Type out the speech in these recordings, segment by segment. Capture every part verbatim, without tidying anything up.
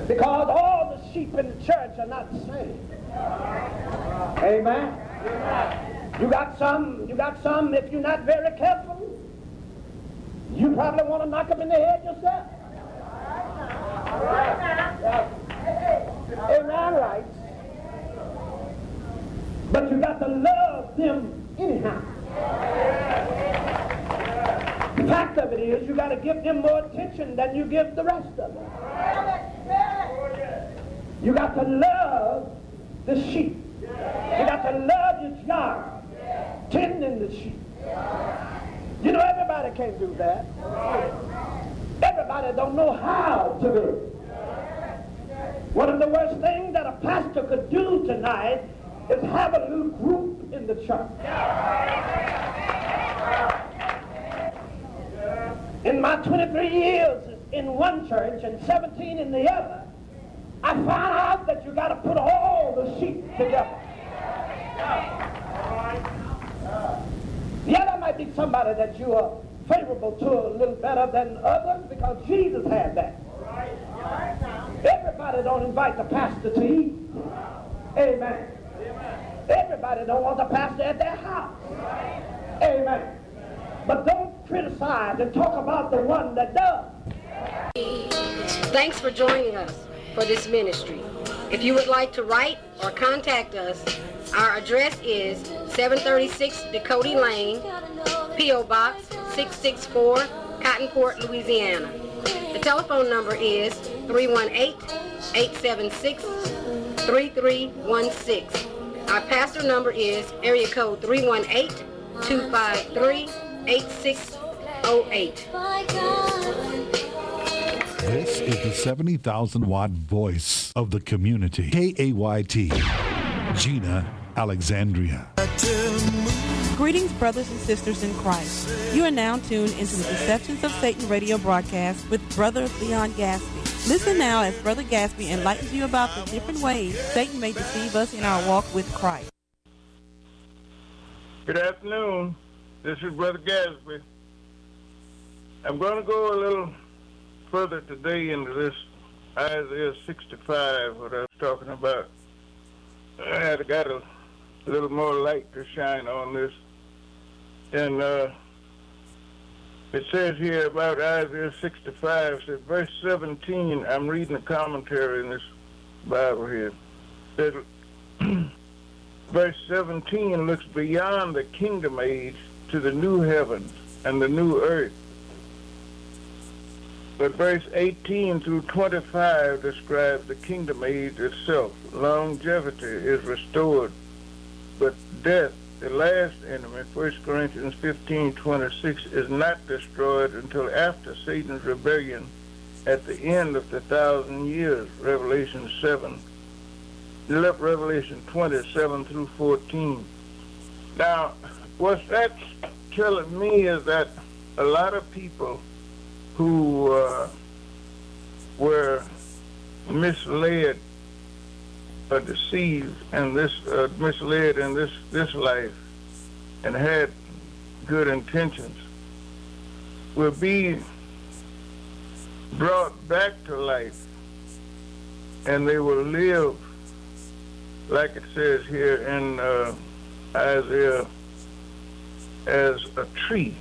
Because all the sheep in the church are not the same. Amen. You got some, you got some, if you're not very careful, you probably want to knock them in the head yourself. Amen, right? But you got to love them anyhow. The fact of it is, you got to give them more attention than you give the rest of them. You got to love the sheep. You got to love your job, tending the sheep. You know, everybody can't do that. Everybody don't know how to do it. One of the worst things that a pastor could do tonight is have a little group in the church. In my twenty-three years in one church and seventeen in the other, I found out that you got to put all the sheep together. Yeah, there might be somebody that you are favorable to a little better than others because Jesus had that. Everybody don't invite the pastor to eat. Amen. Everybody don't want the pastor at their house. Amen. But don't criticize and talk about the one that does. Thanks for joining us for this ministry. If you would like to write or contact us, our address is seven thirty-six Dakota Lane, P O Box six six four, Cotton Court, Louisiana. The telephone number is three one eight, eight seven six, three three one six. Our pastor number is area code three one eight, two five three, eight six zero eight. This is the seventy thousand watt voice of the community. K A Y T, Gina Alexandria. Greetings, brothers and sisters in Christ. You are now tuned into the Deceptions of Satan radio broadcast with Brother Leon Gaspy. Listen now as Brother Gaspy enlightens you about the different ways Satan may deceive us in our walk with Christ. Good afternoon. This is Brother Gaspy. I'm going to go a little further today into this Isaiah sixty-five, what I was talking about. I had got a little more light to shine on this. And uh, it says here about Isaiah sixty-five, it says, verse seventeen, I'm reading a commentary in this Bible here. It says, verse seventeen looks beyond the kingdom age to the new heavens and the new earth. But verse eighteen through twenty-five describes the kingdom age itself. Longevity is restored, but death, the last enemy, First Corinthians fifteen twenty-six, is not destroyed until after Satan's rebellion at the end of the thousand years, Revelation seven. Revelation twenty-seven through fourteen. Now, what that's telling me is that a lot of people who uh, were misled or deceived and this uh, misled in this this life and had good intentions will be brought back to life, and they will live like it says here in uh, Isaiah as a tree.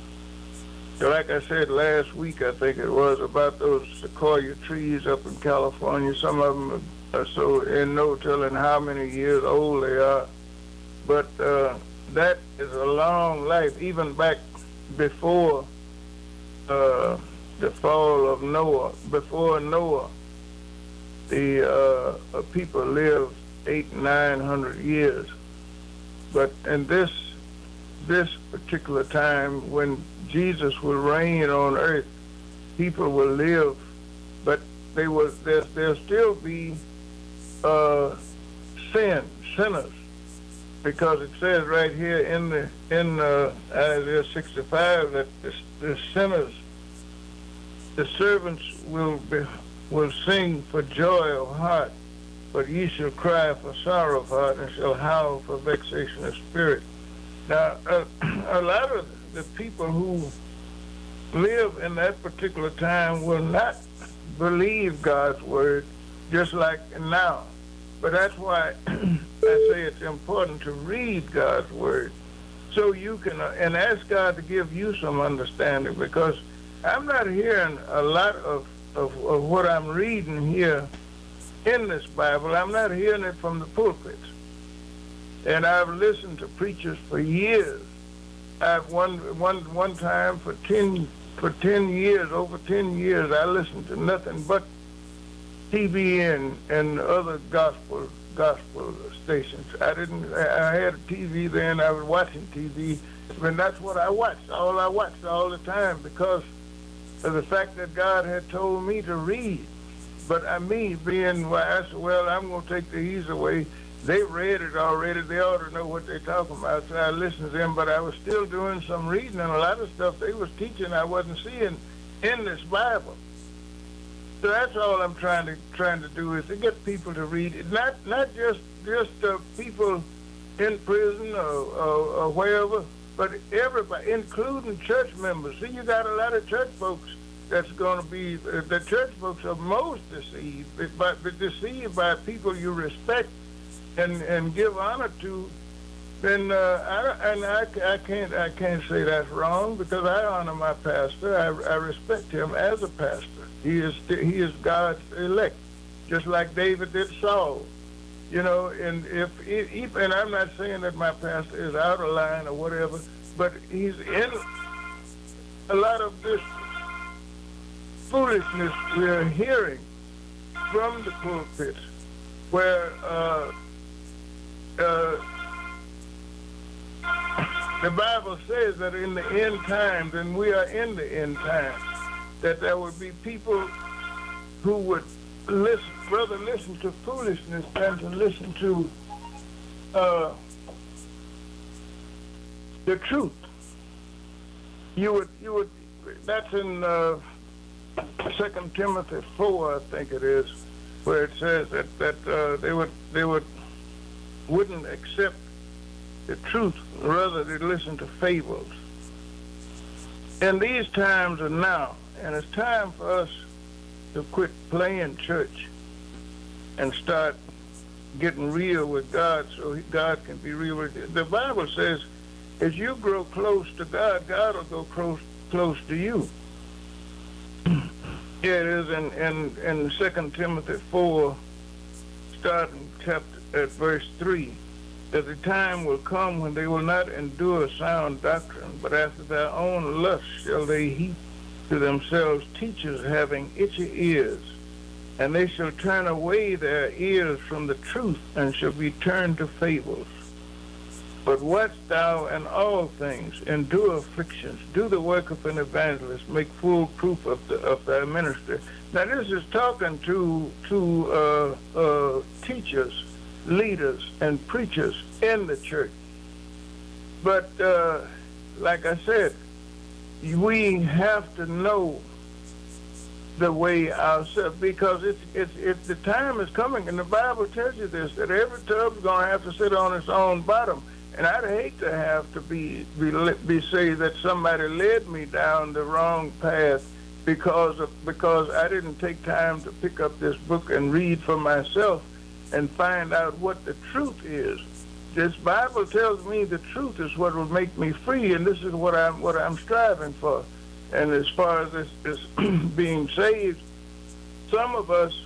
So like I said last week, I think it was, about those sequoia trees up in California. Some of them are so in no telling how many years old they are. But uh, that is a long life, even back before uh, the fall of Noah. Before Noah, the uh, people lived eight, nine hundred years. But in this this particular time, when Jesus will reign on earth, people will live, but they will there there'll still be uh, sin, sinners, because it says right here in the in uh, Isaiah sixty-five that the, the sinners, the servants will be, will sing for joy of heart, but ye shall cry for sorrow of heart, and shall howl for vexation of spirit. Now, uh, a lot of the people who live in that particular time will not believe God's word just like now. But that's why I say it's important to read God's word so you can, uh, and ask God to give you some understanding, because I'm not hearing a lot of, of, of what I'm reading here in this Bible. I'm not hearing it from the pulpits. And I've listened to preachers for years. I've one one one time for ten for ten years, over ten years, I listened to nothing but T V and and other gospel gospel stations. I didn't. I had a T V then. I was watching T V, and that's what I watched. All I watched all the time, because of the fact that God had told me to read. But I me being, well, I said, well, I'm going to take the easy way. They read it already. They ought to know what they're talking about. So I listened to them, but I was still doing some reading, and a lot of stuff they was teaching I wasn't seeing in this Bible. So that's all I'm trying to trying to do, is to get people to read it. Not not just just uh, people in prison or, or, or wherever, but everybody, including church members. See, you got a lot of church folks that's going to be, uh, the church folks are most deceived, but, but deceived by people you respect and, and give honor to. Then uh, I, and I, I can't I can't say that's wrong, because I honor my pastor. I, I respect him as a pastor. He is he is God's elect, just like David did Saul. You know, and if, if and I'm not saying that my pastor is out of line or whatever, but he's in a lot of this foolishness we're hearing from the pulpits, where uh, uh, the Bible says that in the end times, and we are in the end times, that there would be people who would listen, rather listen to foolishness than to listen to uh, the truth. You would, you would. That's in uh, Second Timothy four, I think it is, where it says that that uh, they would they would wouldn't accept the truth, rather they listen to fables. And these times are now. And it's time for us to quit playing church and start getting real with God, so God can be real with you. The Bible says, as you grow close to God, God will go close close to you. Yeah, it is in, in, in Second Timothy four, starting chapter at verse three, that the time will come when they will not endure sound doctrine, but after their own lust shall they heap to themselves teachers having itchy ears, and they shall turn away their ears from the truth, and shall be turned to fables. But watch thou in all things, endure afflictions, do the work of an evangelist, make full proof of the of thy ministry. Now this is talking to to uh, uh, teachers, leaders, and preachers in the church. But uh, like I said, we have to know the way ourselves, because it's, it's, it's the time is coming, and the Bible tells you this, that every tub's going to have to sit on its own bottom. And I'd hate to have to be be, be say that somebody led me down the wrong path because of, because I didn't take time to pick up this book and read for myself and find out what the truth is. This Bible tells me the truth is what will make me free, and this is what I'm what I'm striving for. And as far as this, this being saved, some of us,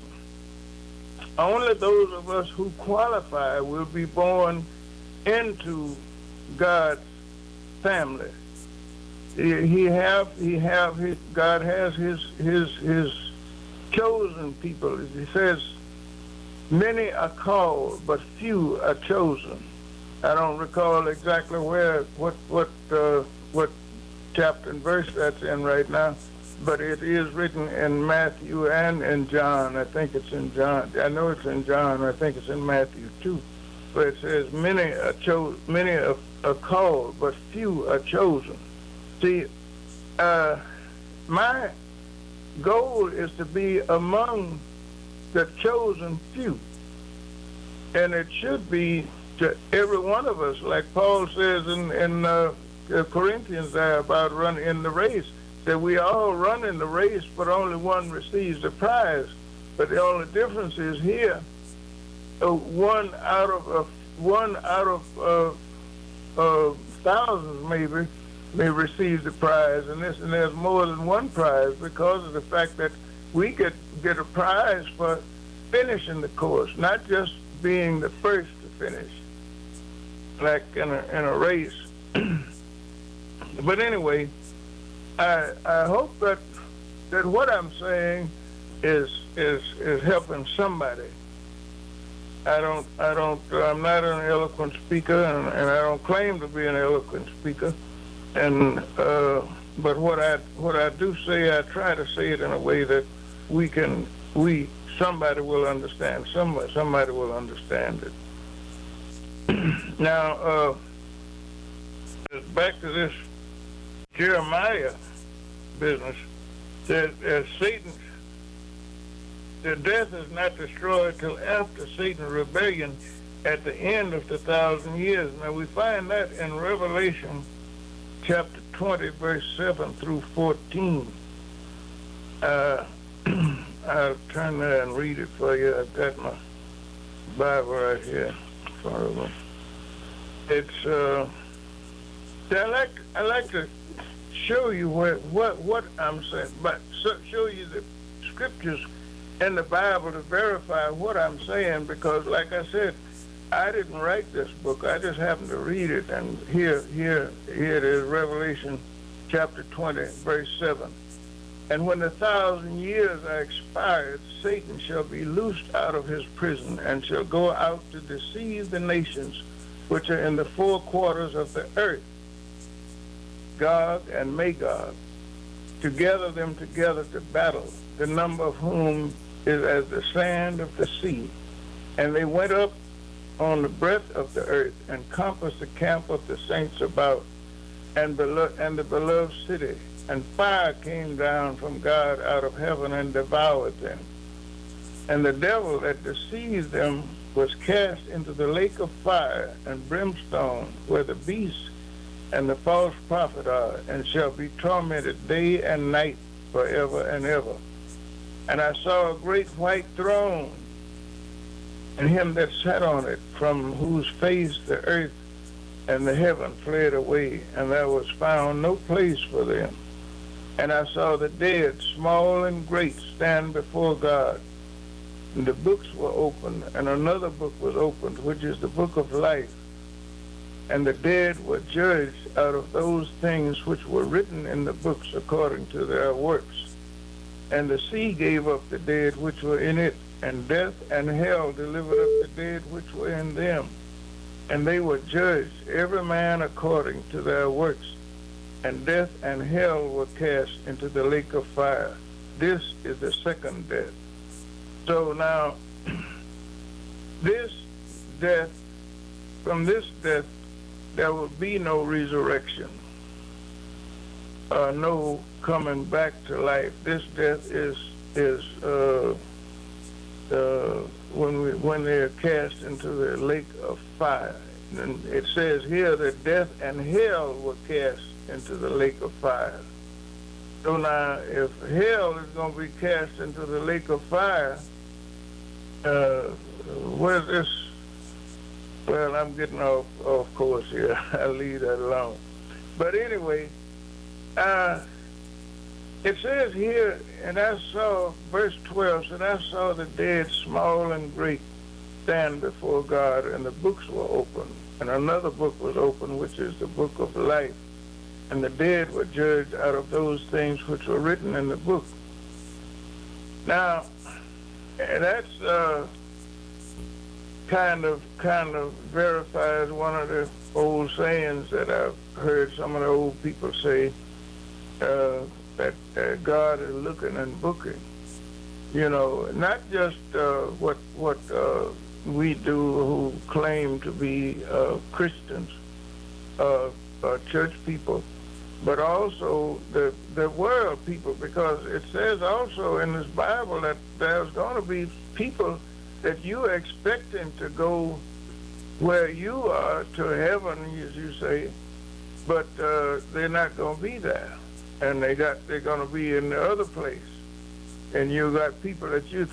only those of us who qualify, will be born into God's family. He, he have he have his, God has his his his chosen people. He says, many are called, but few are chosen. I don't recall exactly where, what, what, uh, what chapter and verse that's in right now, but it is written in Matthew and in John. I think it's in John. I know it's in John. I think it's in Matthew too. But it says, many are cho- many are, are called, but few are chosen. See, uh, my goal is to be among the chosen few, and it should be to every one of us, like Paul says in, in uh, Corinthians there about running in the race. that we all run in the race, but only one receives the prize. But the only difference is here, uh, one out of uh, one out of uh, uh, thousands maybe may receive the prize, and this and there's more than one prize because of the fact that we get get a prize for finishing the course, not just being the first to finish, like in a in a race. But anyway, I I hope that that what I'm saying is is is helping somebody. I don't I don't I'm not an eloquent speaker, and, and I don't claim to be an eloquent speaker. And uh, but what I what I do say, I try to say it in a way that we can we somebody will understand. Somebody somebody will understand it. Now, uh, back to this Jeremiah business. That uh, Satan, the death is not destroyed till after Satan's rebellion at the end of the thousand years. Now we find that in Revelation chapter twenty, verse seven through fourteen. Uh, I'll turn there and read it for you. I've got my Bible right here in front of me. It's, uh, I like, I like to show you where, what, what I'm saying, but show you the scriptures in the Bible to verify what I'm saying, because like I said, I didn't write this book. I just happened to read it, and here, here, here it is, Revelation chapter twenty, verse seven. And when the thousand years are expired, Satan shall be loosed out of his prison and shall go out to deceive the nations which are in the four quarters of the earth, Gog and Magog, to gather them together to battle, the number of whom is as the sand of the sea. And they went up on the breadth of the earth and compassed the camp of the saints about, and, belo- and the beloved city. And fire came down from God out of heaven and devoured them. And the devil that deceived them was cast into the lake of fire and brimstone, where the beast and the false prophet are, and shall be tormented day and night forever and ever. And I saw a great white throne, and him that sat on it, from whose face the earth and the heaven fled away, and there was found no place for them. And I saw the dead, small and great, stand before God. And the books were opened, and another book was opened, which is the book of life. And the dead were judged out of those things which were written in the books according to their works. And the sea gave up the dead which were in it, and death and hell delivered up the dead which were in them. And they were judged, every man according to their works. And death and hell were cast into the lake of fire. This is the second death. So now, this death, from this death, there will be no resurrection, uh, no coming back to life. This death is is uh, uh, when we when they are cast into the lake of fire. And it says here that death and hell were cast into the lake of fire. So now, if hell is going to be cast into the lake of fire, uh, where's this? Well, I'm getting off, off course here. I'll leave that alone. But anyway, uh, it says here, and I saw, verse twelve, and I saw the dead, small and great, stand before God, and the books were opened. And another book was opened, which is the book of life. And the dead were judged out of those things which were written in the book. Now, that's uh, kind of kind of verifies one of the old sayings that I've heard some of the old people say, uh, that uh, God is looking and booking. You know, not just uh, what what uh, we do who claim to be uh, Christians, uh, uh, church people, but also the the world people, because it says also in this Bible that there's going to be people that you are expecting to go where you are, to heaven, as you say, but uh, they're not going to be there. and they got they're gonna be in the other place, and you got people that you